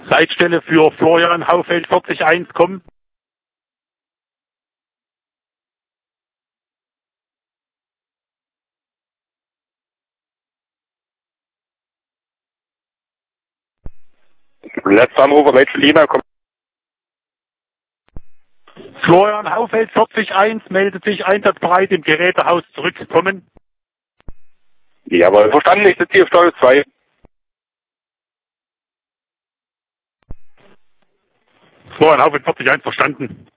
Leitstelle für Florian Haufeld 401 kommen. Letzter Anrufer, Leitstelle kommt. Florian Haufeld 401 meldet sich einsatzbereit im Gerätehaus zurückkommen. Jawohl, verstanden, ich sitze hier auf Steuer 2. Florian Haufeld 401 verstanden.